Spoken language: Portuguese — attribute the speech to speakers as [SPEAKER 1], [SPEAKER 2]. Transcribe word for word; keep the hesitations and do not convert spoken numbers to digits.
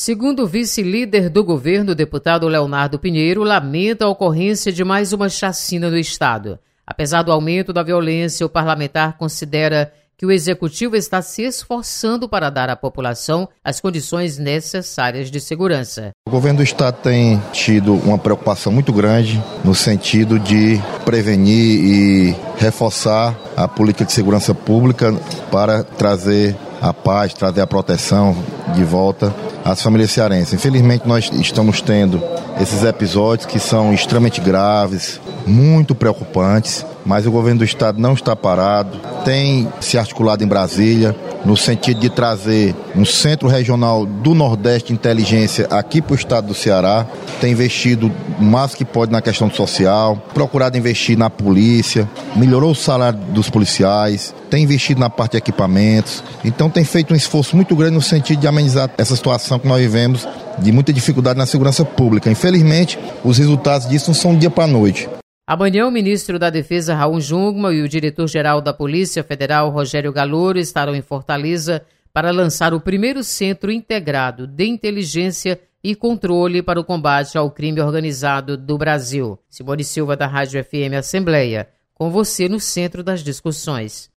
[SPEAKER 1] Segundo o vice-líder do governo, o deputado Leonardo Pinheiro, lamenta a ocorrência de mais uma chacina no estado. Apesar do aumento da violência, o parlamentar considera que o executivo está se esforçando para dar à população as condições necessárias de segurança.
[SPEAKER 2] O governo do estado tem tido uma preocupação muito grande no sentido de prevenir e reforçar a política de segurança pública para trazer a paz, trazer a proteção de volta às famílias cearenses. Infelizmente, nós estamos tendo esses episódios que são extremamente graves, muito preocupantes, mas o governo do estado não está parado, tem se articulado em Brasília, no sentido de trazer um centro regional do Nordeste de inteligência aqui para o estado do Ceará, tem investido o máximo que pode na questão social, procurado investir na polícia, melhorou o salário dos policiais, tem investido na parte de equipamentos, então tem feito um esforço muito grande no sentido de amenizar essa situação que nós vivemos de muita dificuldade na segurança pública. Infelizmente, os resultados disso não são do dia para a noite.
[SPEAKER 1] Amanhã, o ministro da Defesa, Raul Jungmann, e o diretor-geral da Polícia Federal, Rogério Galouro, estarão em Fortaleza para lançar o primeiro Centro Integrado de Inteligência e Controle para o Combate ao Crime Organizado do Brasil. Simone Silva, da Rádio F M Assembleia, com você no centro das discussões.